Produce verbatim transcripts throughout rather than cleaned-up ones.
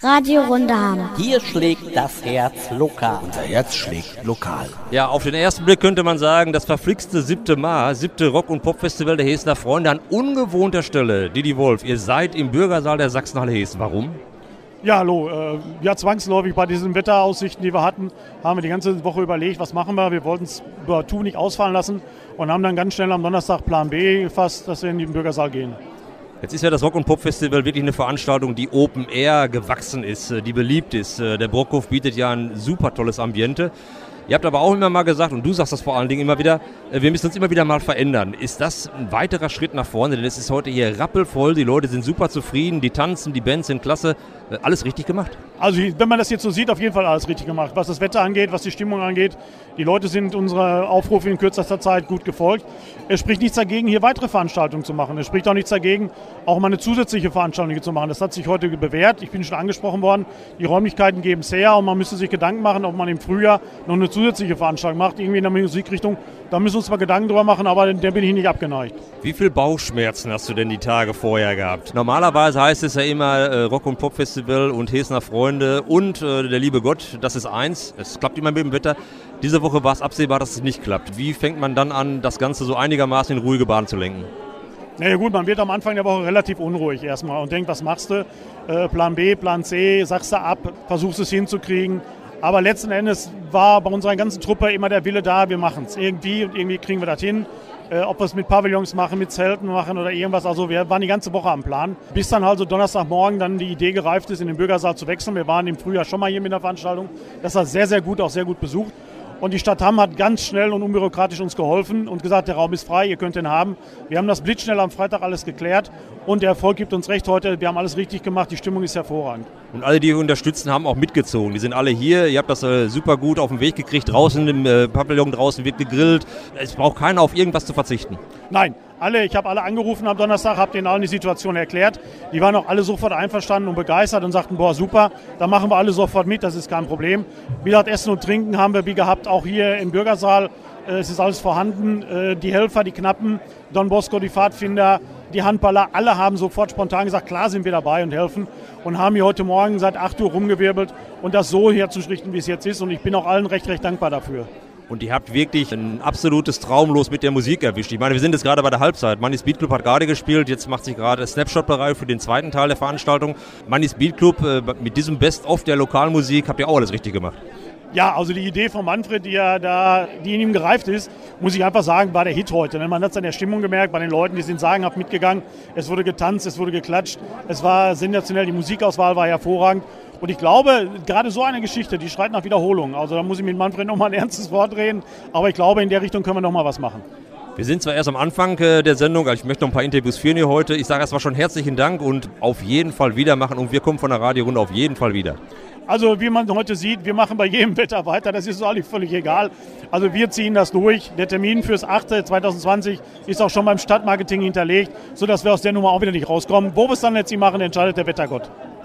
Radio Rundaham. Hier schlägt das Herz lokal. Unser Herz schlägt lokal. Ja, auf den ersten Blick könnte man sagen, das verflixte siebte Mal, siebte Rock- und Popfestival der Hesener Freunde an ungewohnter Stelle. Didi Wolf, ihr seid im Bürgersaal der Sachsenhalle Hessen. Warum? Ja, hallo. Äh, ja, zwangsläufig bei diesen Wetteraussichten, die wir hatten, haben wir die ganze Woche überlegt, was machen wir. Wir wollten es partout nicht ausfallen lassen und haben dann ganz schnell am Donnerstag Plan B gefasst, dass wir in den Bürgersaal gehen. Jetzt ist ja das Rock- und Pop-Festival wirklich eine Veranstaltung, die Open Air gewachsen ist, die beliebt ist. Der Brockhof bietet ja ein super tolles Ambiente. Ihr habt aber auch immer mal gesagt, und du sagst das vor allen Dingen immer wieder, wir müssen uns immer wieder mal verändern. Ist das ein weiterer Schritt nach vorne? Denn es ist heute hier rappelvoll, die Leute sind super zufrieden, die tanzen, die Bands sind klasse. Alles richtig gemacht? Also wenn man das jetzt so sieht, auf jeden Fall alles richtig gemacht. Was das Wetter angeht, was die Stimmung angeht. Die Leute sind unserer Aufrufe in kürzester Zeit gut gefolgt. Es spricht nichts dagegen, hier weitere Veranstaltungen zu machen. Es spricht auch nichts dagegen, auch mal eine zusätzliche Veranstaltung hier zu machen. Das hat sich heute bewährt. Ich bin schon angesprochen worden. Die Räumlichkeiten geben es her und man müsste sich Gedanken machen, ob man im Frühjahr noch eine zusätzliche Veranstaltung macht, irgendwie in der Musikrichtung. Da müssen wir uns mal Gedanken drüber machen, aber der bin ich nicht abgeneigt. Wie viel Bauchschmerzen hast du denn die Tage vorher gehabt? Normalerweise heißt es ja immer äh, Rock- und Pop-Festival und Hesener Freunde und äh, der liebe Gott, das ist eins. Es klappt immer mit dem Wetter. Diese Woche war es absehbar, dass es nicht klappt. Wie fängt man dann an, das Ganze so einigermaßen in ruhige Bahn zu lenken? Na ja gut, man wird am Anfang der Woche relativ unruhig erstmal und denkt, was machst du? Äh, Plan B, Plan C, sagst du ab, versuchst es hinzukriegen. Aber letzten Endes war bei unserer ganzen Truppe immer der Wille da, wir machen es irgendwie und irgendwie kriegen wir das hin. Äh, ob wir es mit Pavillons machen, mit Zelten machen oder irgendwas. Also wir waren die ganze Woche am Plan. Bis dann also Donnerstagmorgen dann die Idee gereift ist, in den Bürgersaal zu wechseln. Wir waren im Frühjahr schon mal hier mit der Veranstaltung. Das war sehr, sehr gut, auch sehr gut besucht. Und die Stadt Hamm hat ganz schnell und unbürokratisch uns geholfen und gesagt, der Raum ist frei, ihr könnt ihn haben. Wir haben das blitzschnell am Freitag alles geklärt und der Erfolg gibt uns recht heute. Wir haben alles richtig gemacht, die Stimmung ist hervorragend. Und alle, die unterstützen, haben auch mitgezogen. Die sind alle hier, ihr habt das äh, super gut auf den Weg gekriegt. Draußen im äh, Pavillon draußen wird gegrillt. Es braucht keiner auf irgendwas zu verzichten. Nein, alle, ich habe alle angerufen am Donnerstag, habe denen allen die Situation erklärt. Die waren auch alle sofort einverstanden und begeistert und sagten, boah super, da machen wir alle sofort mit, das ist kein Problem. Wie gesagt, Essen und Trinken haben wir wie gehabt auch hier im Bürgersaal. Es ist alles vorhanden. Die Helfer, die Knappen, Don Bosco, die Pfadfinder, die Handballer, alle haben sofort spontan gesagt, klar sind wir dabei und helfen und haben hier heute Morgen seit acht Uhr rumgewirbelt und das so herzurichten, wie es jetzt ist und ich bin auch allen recht, recht dankbar dafür. Und ihr habt wirklich ein absolutes Traumlos mit der Musik erwischt. Ich meine, wir sind jetzt gerade bei der Halbzeit. Mannis Beat Club hat gerade gespielt, jetzt macht sich gerade Snapshot-Bereich für den zweiten Teil der Veranstaltung. Mannis Beat Club, mit diesem Best-of der Lokalmusik habt ihr auch alles richtig gemacht. Ja, also die Idee von Manfred, die ja da, die in ihm gereift ist, muss ich einfach sagen, war der Hit heute. Man hat es an der Stimmung gemerkt, bei den Leuten, die sind sagenhaft mitgegangen. Es wurde getanzt, es wurde geklatscht, es war sensationell, die Musikauswahl war hervorragend. Und ich glaube, gerade so eine Geschichte, die schreit nach Wiederholung. Also da muss ich mit Manfred nochmal ein ernstes Wort reden, aber ich glaube, in der Richtung können wir nochmal was machen. Wir sind zwar erst am Anfang der Sendung, also ich möchte noch ein paar Interviews führen hier heute. Ich sage erstmal schon herzlichen Dank und auf jeden Fall wieder machen und wir kommen von der Radiorunde auf jeden Fall wieder. Also wie man heute sieht, wir machen bei jedem Wetter weiter, das ist eigentlich völlig egal. Also wir ziehen das durch. Der Termin fürs achte zwanzig zwanzig ist auch schon beim Stadtmarketing hinterlegt, sodass wir aus der Nummer auch wieder nicht rauskommen. Wo wir es dann letztlich machen, entscheidet der Wettergott.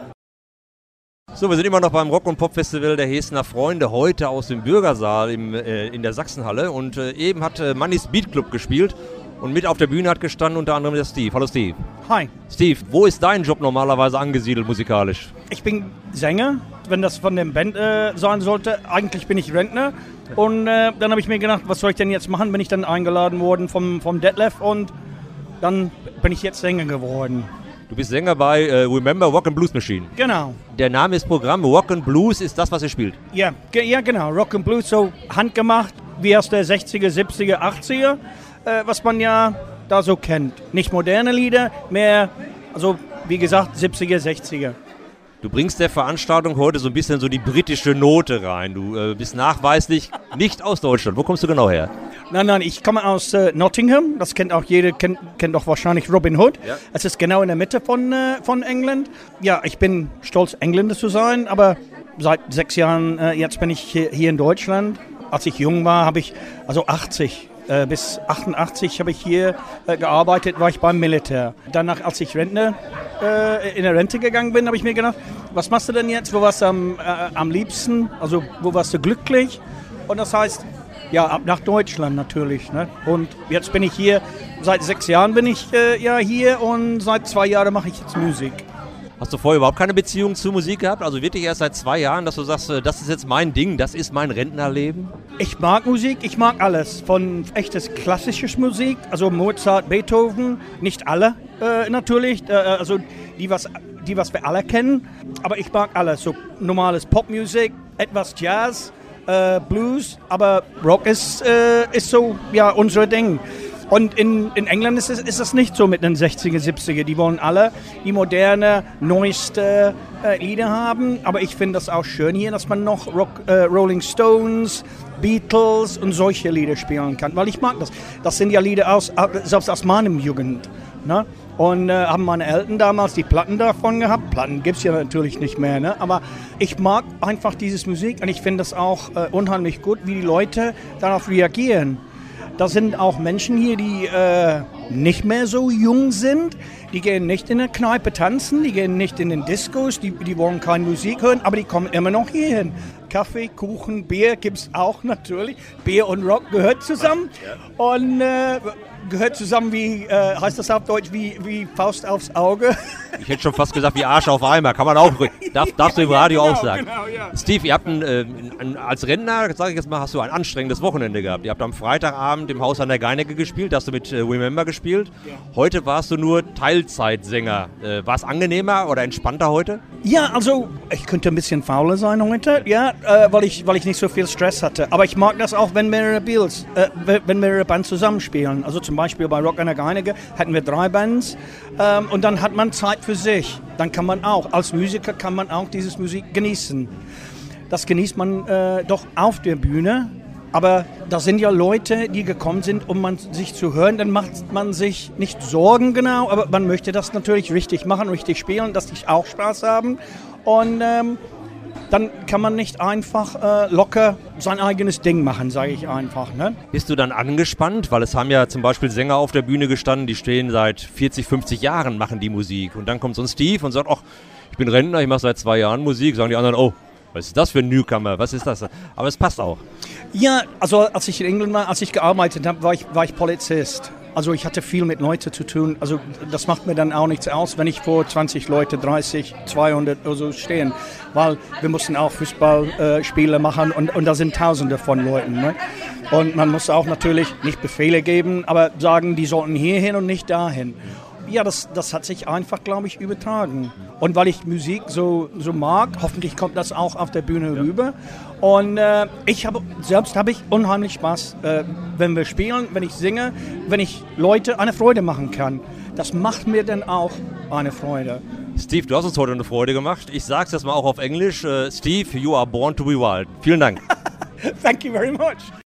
So, wir sind immer noch beim Rock- und Pop-Festival der Hesener Freunde, heute aus dem Bürgersaal im, äh, in der Sachsenhalle. Und äh, eben hat äh, Mannis Beat Club gespielt und mit auf der Bühne hat gestanden unter anderem der Steve. Hallo Steve. Hi. Steve, wo ist dein Job normalerweise angesiedelt musikalisch? Ich bin Sänger, wenn das von der Band äh, sein sollte. Eigentlich bin ich Rentner. Und äh, dann habe ich mir gedacht, was soll ich denn jetzt machen? Bin ich dann eingeladen worden vom, vom Detlef und dann bin ich jetzt Sänger geworden. Du bist Sänger bei äh, Remember Rock and Blues Machine. Genau. Der Name ist Programm. Rock and Blues ist das, was ihr spielt. Ja, ge- ja genau. Rock and Blues, so handgemacht, wie aus der sechziger, siebziger, achtziger, äh, was man ja da so kennt. Nicht moderne Lieder, mehr, also wie gesagt, siebziger, sechziger. Du bringst der Veranstaltung heute so ein bisschen so die britische Note rein. Du äh, bist nachweislich nicht aus Deutschland. Wo kommst du genau her? Nein, nein, ich komme aus äh, Nottingham. Das kennt auch jeder, kennt, kennt doch wahrscheinlich Robin Hood. Ja. Es ist genau in der Mitte von, äh, von England. Ja, ich bin stolz, Engländer zu sein, aber seit sechs Jahren äh, jetzt bin ich hier, hier in Deutschland. Als ich jung war, habe ich, also achtzig äh, bis achtundachtzig habe ich hier äh, gearbeitet, war ich beim Militär. Danach, als ich Rentner, äh, in der Rente gegangen bin, habe ich mir gedacht, was machst du denn jetzt? Wo warst du am, äh, am liebsten? Also wo warst du glücklich? Und das heißt, ja, ab nach Deutschland natürlich. Ne? Und jetzt bin ich hier, seit sechs Jahren bin ich äh, ja hier und seit zwei Jahren mache ich jetzt Musik. Hast du vorher überhaupt keine Beziehung zu Musik gehabt? Also wirklich erst seit zwei Jahren, dass du sagst, das ist jetzt mein Ding, das ist mein Rentnerleben? Ich mag Musik, ich mag alles. Von echtes klassisches Musik, also Mozart, Beethoven, nicht alle äh, natürlich, äh, also die was, die, was wir alle kennen. Aber ich mag alles, so normales Popmusik, etwas Jazz, äh, Blues, aber Rock ist, äh, ist so, ja, unser Ding. Und in, in England ist es, ist es nicht so mit den sechziger, siebziger. Die wollen alle die moderne, neueste äh, Lieder haben. Aber ich finde das auch schön hier, dass man noch Rock, äh, Rolling Stones, Beatles und solche Lieder spielen kann. Weil ich mag das. Das sind ja Lieder aus, selbst aus meinem Jugend. Ne? Und äh, haben meine Eltern damals die Platten davon gehabt. Platten gibt es ja natürlich nicht mehr. Ne? Aber ich mag einfach dieses Musik und ich finde das auch äh, unheimlich gut, wie die Leute darauf reagieren. Da sind auch Menschen hier, die äh, nicht mehr so jung sind. Die gehen nicht in eine Kneipe tanzen, die gehen nicht in den Diskos, die, die wollen keine Musik hören, aber die kommen immer noch hierhin. Kaffee, Kuchen, Bier gibt es auch natürlich. Bier und Rock gehört zusammen. Und äh, gehört zusammen wie, äh, heißt das auf Deutsch, wie, wie Faust aufs Auge. Ich hätte schon fast gesagt, wie Arsch auf Eimer. Kann man auch, darf, darfst du im Radio ja, genau, auch sagen. Genau, ja. Steve, ihr habt ein, äh, ein, als Rentner, sage ich jetzt mal, hast du ein anstrengendes Wochenende gehabt. Ihr habt am Freitagabend im Haus an der Geinecke gespielt, hast du mit äh, Remember gespielt. Ja. Heute warst du nur Teilzeitsänger. Äh, war es angenehmer oder entspannter heute? Ja, also ich könnte ein bisschen fauler sein heute, ja, äh, weil, ich, weil ich nicht so viel Stress hatte. Aber ich mag das auch, wenn mehrere Bands, äh, wenn mehrere Bands zusammenspielen. Also zum Beispiel bei Rock an der Geinecke hatten wir drei Bands ähm, und dann hat man Zeit für sich. Dann kann man auch, als Musiker kann man auch dieses Musik genießen. Das genießt man äh, doch auf der Bühne. Aber da sind ja Leute, die gekommen sind, um man sich zu hören. Dann macht man sich nicht Sorgen genau, aber man möchte das natürlich richtig machen, richtig spielen, dass die auch Spaß haben. Und ähm, dann kann man nicht einfach äh, locker sein eigenes Ding machen, sage ich einfach. Ne? Bist du dann angespannt? Weil es haben ja zum Beispiel Sänger auf der Bühne gestanden, die stehen seit vierzig, fünfzig Jahren, machen die Musik. Und dann kommt so ein Steve und sagt, ach, ich bin Rentner, ich mache seit zwei Jahren Musik. Sagen die anderen, oh, was ist das für ein Newcomer? Was ist das? Aber es passt auch. Ja, also als ich in England war, als ich gearbeitet habe, war ich, war ich Polizist. Also ich hatte viel mit Leuten zu tun. Also das macht mir dann auch nichts aus, wenn ich vor zwanzig Leute, dreißig, zweihundert oder so stehen. Weil wir mussten auch Fußballspiele äh, machen und, und da sind Tausende von Leuten. Ne? Und man muss auch natürlich nicht Befehle geben, aber sagen, die sollten hierhin und nicht dahin. Ja, das, das hat sich einfach, glaube ich, übertragen. Und weil ich Musik so, so mag, hoffentlich kommt das auch auf der Bühne ja. rüber. Und äh, ich habe, selbst habe ich unheimlich Spaß, äh, wenn wir spielen, wenn ich singe, wenn ich Leute eine Freude machen kann. Das macht mir dann auch eine Freude. Steve, du hast uns heute eine Freude gemacht. Ich sage es jetzt mal auch auf Englisch. Uh, Steve, you are born to be wild. Vielen Dank. Thank you very much.